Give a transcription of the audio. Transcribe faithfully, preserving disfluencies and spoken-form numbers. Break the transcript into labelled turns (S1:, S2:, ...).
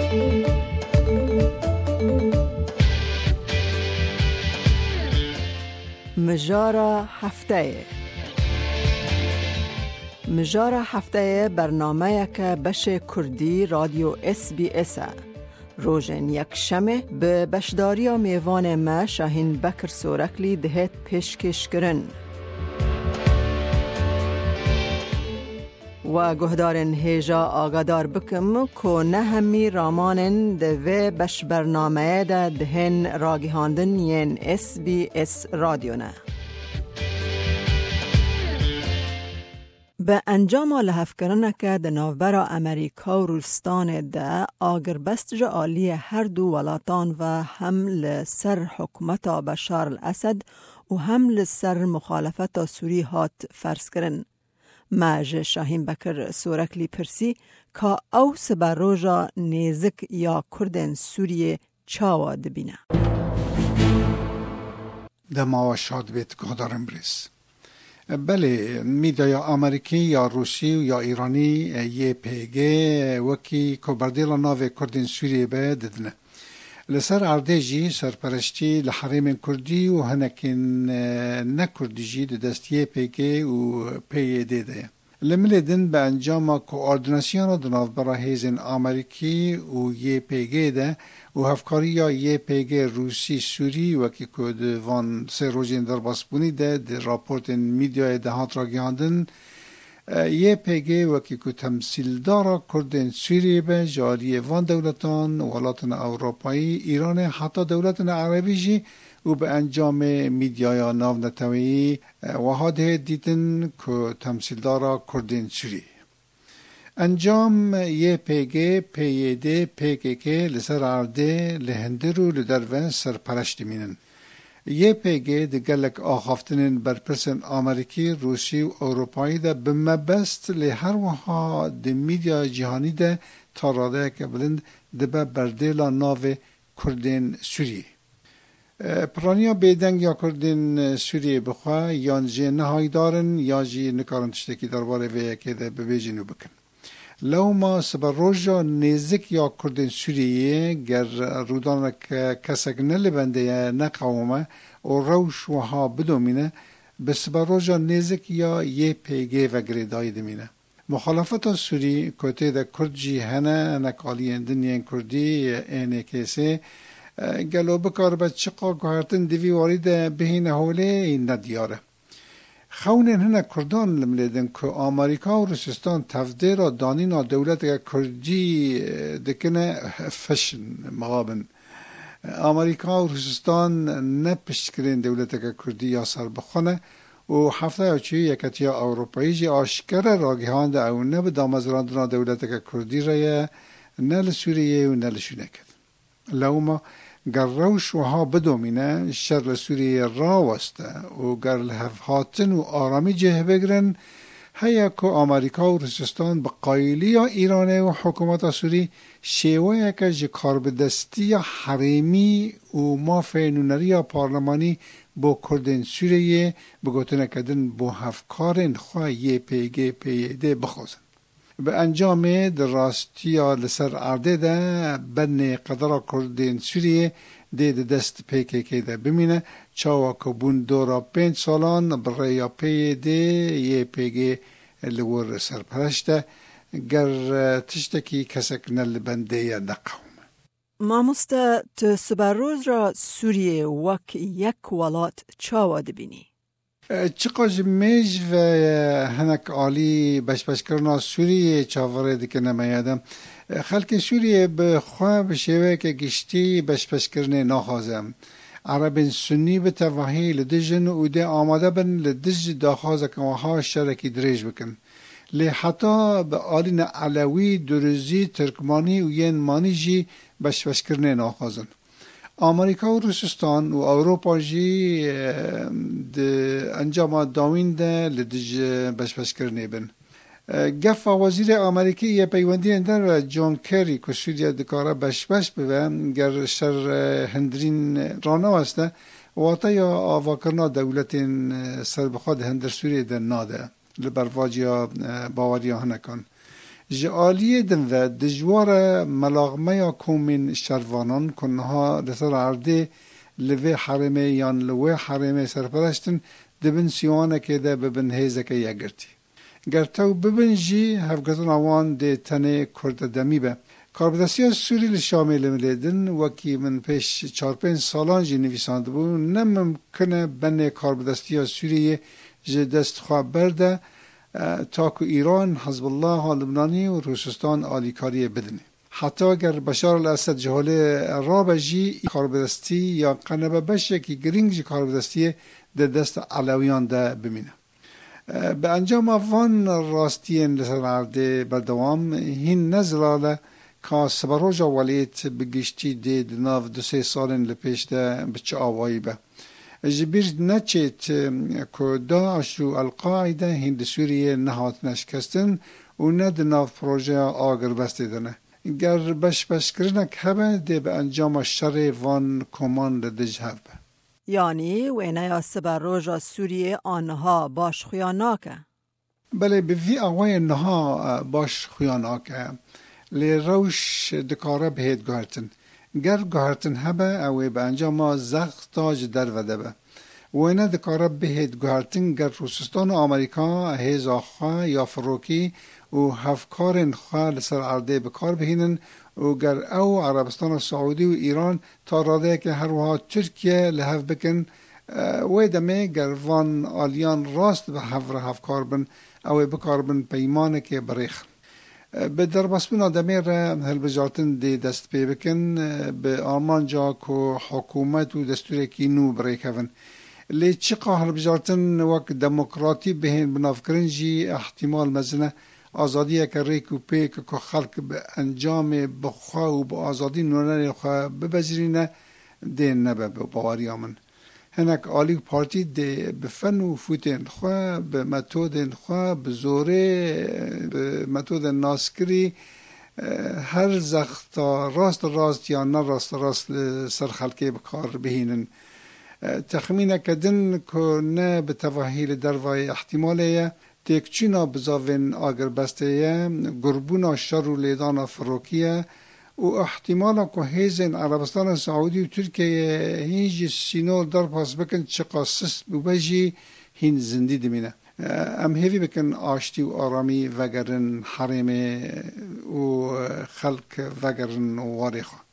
S1: مجارا هفته مجارا هفته برنامه که بش کردی رادیو اس بی اس روزن یک شمه به بشداری و میوان ما شاهین بکر سورکلی دهت پیشکش کرن و گهدارن هیجا آگادار بکم که نه همی رامانن ده بش برنامه ده دهن راگیهاندن ین اس بی اس رادیو نه. به انجام لحف کرنه که ده نوبر امریکا و روستان ده آگر بستج عالی هر دو ولاتان و هم لسر حکومت بشار الاسد و هم لسر مخالفت سوری هات فرس کرن. ماج شاهین بکر سورکلی پرسی که او سبا روژا نیزک یا کردن سوریه چاوا دبینه.
S2: دما شاد بیت گهدارم بریز. بله میدیا آمریکی یا روسی یا ایرانی یه پیگه وکی که بردیلا ناو کردن سوریه به ددنه. لسر اردیجی سرپرشتی لحریم کردی و هنکین نکردی جی دستیه پیگه و پیه دیده. لملدن به انجام کوردیناسیون دناو برای هیزن آمریکی و یه پیگه ده و هفکاری یا یه پیگه روسی سوری وکی کد وان سه روزین در باسپونی ده ده راپورت میدیای دهات را گیاندن یه پیگه وکی که تمثیل دارا کردن سوری به جالی وان دولتان ولاتن اروپایی ایران حتی دولتن عربی جی و به انجام میدیای ناو نتوی و هاده دیدن که تمثیل دارا کردن سوری انجام یه پیگه پیده پیگه لسر عرده لهندر و لدرون سرپرشت مینن یه پیگه دگلک آخافتنن برپرسن آمریکی روسی و اروپایی ده بمبست لهر وها ده میدیا جهانی ده تاراده که بلند دبه بردیلا ناو کردن سوری پرانیا بیدنگ یا کردن سوریه بخواه یان جه نهایی دارن یا جه نکارن تشتکی درباره ویه که ده ببیجنو بکن لو ما سبر روژا نیزک یا کردن سوریه گر رودان کسک نلبنده نقومه و روش وها بدومینه به سبر روژا نیزک یا یه پیگه و گریدای دمینه مخالفت سوری کته ده کرد جی هنه نکالی اندنین کردی اینه کسی گلو بکار با چقا گوهرتن دوی وارد بهین حوله این ندیاره خونین هنه کردان لملیدن که آمریکا و روسستان تفدیر و دانین دولت کردی دکنه فشن مغابن آمریکا و روسستان نپشت کرین دولت کردی یا سر بخونه و هفته چی یکتی اروپایی جی آشکر راگیهان ده او نه به دامزراندنا دولت کردی رایه نل سوریه و نل شونکد لوما گر روش وها بدومینه شر سوریه را وسته و گر لحفاتن و آرامی جه بگرن هیا که آمریکا و روسستان با قایلی ایرانه و حکومت سوری شیوه که جکار بدستی حریمی و مافه نونری پارلمانی با کردن سوریه بگوتنه کدن با هفکارن خواه یه پیگه پیده بخوزن به انجام در راستی لسر عرده ده بن قدر کردن سوریه ده دست پیکه که ده بمینه چاوا که بون دورا پنج سالان برای پیده یه پیگه لور سرپرشته گر تشتکی کسک نل بنده یا نقوم
S1: ماموستا تسبروز را سوریه وک یک ولات چاوا دبینی؟
S2: چقدر میج و هنک عالی بش بش کرنا سوریه چاوره دیگه نمیادم خلک سوریه به خواه بشیوه که گشتی بش بش کرنه نخوازم عرب سنی به توهی لدجن و ده آماده بن لدج داخوازه که وها شرکی دریج بکن لی حتی به آلین علوی درزی ترکمانی و ین مانی جی بش بش کرنه نخوازن آمریکا و روسستان و اروپا جی ده انجام داوین ده لدج بش بش کرنه بن گفت وزیر آمریکی یه پیوندی اندر جون کری که سوریه دکاره بش بش ببن گر شر هندرین رانو هسته واتا یا آواکرنا دولت سر بخواد هندر سوریه ده ناده لبرواجی باوری هنکان جعالی دن و دجوار ملاغمه یا کومین شروانان کنها لسر عرده لوی حرمه یان لوی حرمه سرپرشتن دبن سیوانه که ده ببن هیزه که یگرتی. گرتو ببن جی هفگتون آوان ده تنه کرد دمی به. کاربدستی سوری لشامل ملیدن وکی من پیش چار پنج سالان جی نویساند بو نممکنه بنه کاربدستی سوریه جه دست خواه برده تاکو ایران، حزب الله لبنانی و روسستان آلیکاری بدنه. حتی اگر بشار الاسد جهاله رابه جی کاربدستی یا قنبه بشه که گرینگ جی کاربدستی ده دست علویان ده بمینه. به انجام وان راستین لسر عرده بردوام هین نزلاله که سبروجا ولیت بگیشتی ده دناف دو سه سالن لپیش ده بچه آوایی به. جبیر نچیت که داعش و القاعده هند سوریه نهات نشکستن و نه دناف پروژه آگر بسته دنه. گر بش بش کرنک هبه ده به انجام شر وان کمان لدج هبه.
S1: یعنی وینه یا سبروجا سوریه آنها باش خویاناکه؟
S2: بله به وی آقای نها باش خویاناکه لی روش دکاره بهید گهرتن. گر گهرتن هبه اوی به انجام زخت تاج در وده به. وینه دکاره بهید گهرتن گر روسستان آمریکا هیز آخوا یا فروکی و هفکارن خواه لسر عرده بکار بهینن و گر او عربستان سعودی و ایران تا راده که هر وها ترکیه لحف بکن وی دمه گر وان آلیان راست به هفر هفکار بن او بکار بن پیمانه که بریخ. به در بسپون آدمی را هل بجارتن دی دست پی بکن به آمان جا که حکومت و دستور کی نو بریکون لی چقا هل بجارتن وقت دموکراتی بهین بنافکرن جی احتمال مزنه آزادی که ریک و پیک که خلق به انجام بخواه و به آزادی نونن خواه ببزرینه دین نبه باوری آمن هنک آلی پارتی ده به فن و فوتین خواه به متود خواه به زوره به متود ناسکری هر زختا راست راست یا نه راست راست سر خلقی بکار بهینن تخمینه کدن که نه به توحیل دروای احتمالیه تکچینا بزاوین آگر بسته گربونا شر و لیدان فروکیه و احتمالا که هیزن عربستان سعودی و ترکیه هیچ سینول در پاس بکن چه قاسس ببجی هین زندی دمینه ام هیوی بکن آشتی و آرامی وگرن حرم و خلق وگرن و واریخا